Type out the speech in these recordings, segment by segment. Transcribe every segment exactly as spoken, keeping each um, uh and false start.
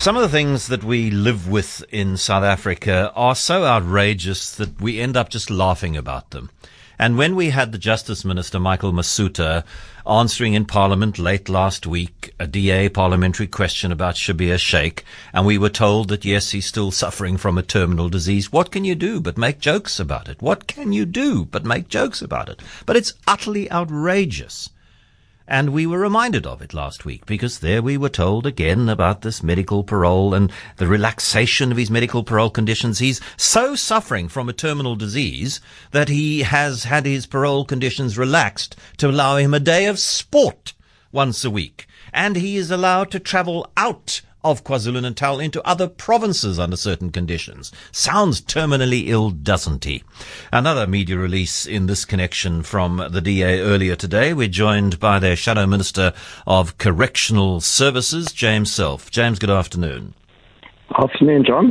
Some of the things that we live with in South Africa are so outrageous that we end up just laughing about them. And when we had the Justice Minister, Michael Masutha, answering in Parliament late last week a D A parliamentary question about Schabir Shaik, and we were told that, yes, he's still suffering from a terminal disease, what can you do but make jokes about it? What can you do but make jokes about it? But it's utterly outrageous. And we were reminded of it last week because there we were told again about this medical parole and the relaxation of his medical parole conditions. He's so suffering from a terminal disease that he has had his parole conditions relaxed to allow him a day of sport once a week. And he is allowed to travel out of KwaZulu-Natal into other provinces under certain conditions. Sounds terminally ill, doesn't he? Another media release in this connection from the D A earlier today. We're joined by their Shadow Minister of Correctional Services, James Selfe. James, good afternoon. Afternoon, John.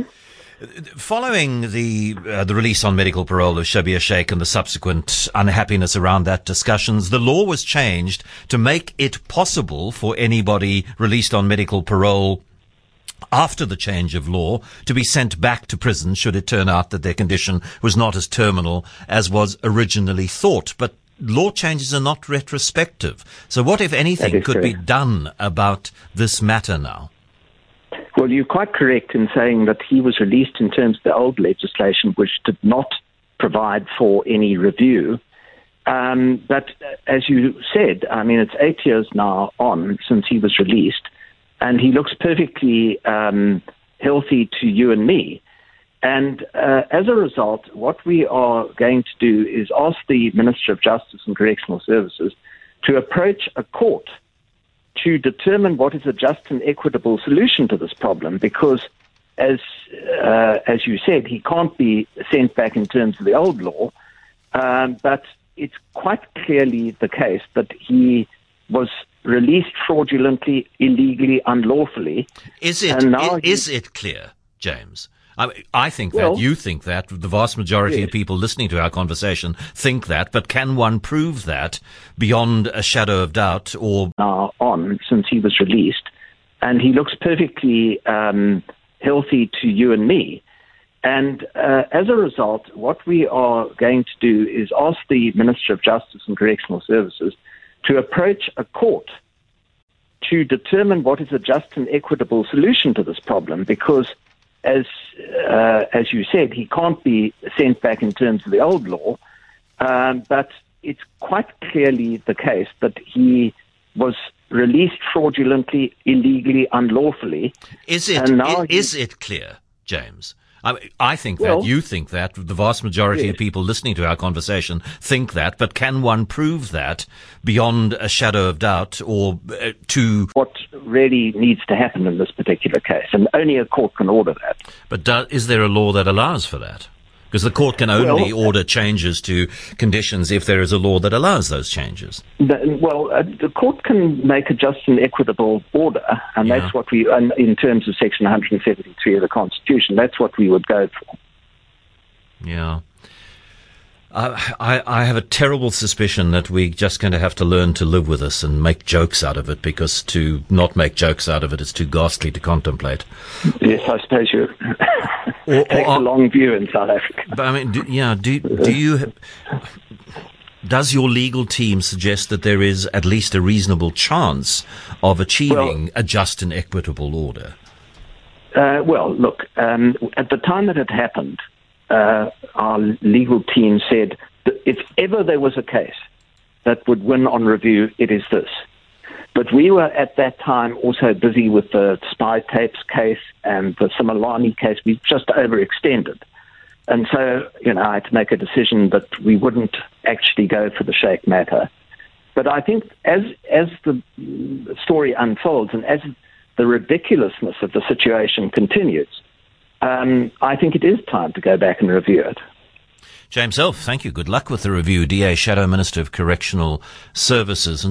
Following the uh, the release on medical parole of Schabir Shaik and the subsequent unhappiness around that discussions, the law was changed to make it possible for anybody released on medical parole after the change of law to be sent back to prison should it turn out that their condition was not as terminal as was originally thought. But law changes are not retrospective. So what, if anything, could correct. be done about this matter now? Well, you're quite correct in saying that he was released in terms of the old legislation, which did not provide for any review. Um, but as you said, I mean, it's eight years now on since he was released, and he looks perfectly um, healthy to you and me. And uh, as a result, what we are going to do is ask the Minister of Justice and Correctional Services to approach a court to determine what is a just and equitable solution to this problem, because as uh, as you said, he can't be sent back in terms of the old law, um, but it's quite clearly the case that he was released fraudulently, illegally, unlawfully. Is it, and now is, is it clear, James? I, I think well, that, you think that, the vast majority yes. of people listening to our conversation think that, but can one prove that beyond a shadow of doubt or... Now on since he was released, and he looks perfectly um, healthy to you and me. And uh, as a result, what we are going to do is ask the Minister of Justice and Correctional Services to approach a court to determine what is a just and equitable solution to this problem, because as uh, as you said, he can't be sent back in terms of the old law, um, but it's quite clearly the case that he was released fraudulently, illegally, unlawfully. Is it, and now is, is it clear, James? I, mean, I think well, that, you think that, the vast majority yes. of people listening to our conversation think that, but can one prove that beyond a shadow of doubt or uh, to... What really needs to happen in this particular case, and only a court can order that. But do, is there a law that allows for that? Because the court can only well, order changes to conditions if there is a law that allows those changes. The, well, uh, the court can make a just and equitable order, and Yeah. that's what we, uh, in terms of Section one hundred seventy-three of the Constitution, that's what we would go for. Yeah. I, I, I have a terrible suspicion that we're just going to have to learn to live with this and make jokes out of it, because to not make jokes out of it is too ghastly to contemplate. Yes, I suppose you Or, take or, a long view in South Africa. But I mean, do, yeah, do, do you, does your legal team suggest that there is at least a reasonable chance of achieving well, a just and equitable order? Uh, well, look, um, at the time that it happened, uh, our legal team said that if ever there was a case that would win on review, it is this. But we were at that time also busy with the spy tapes case and the Simelane case. We just overextended. And so, you know, I had to make a decision that we wouldn't actually go for the Shaik matter. But I think as as the story unfolds and as the ridiculousness of the situation continues, um, I think it is time to go back and review it. James Selfe, thank you. Good luck with the review. D A Shadow Minister of Correctional Services.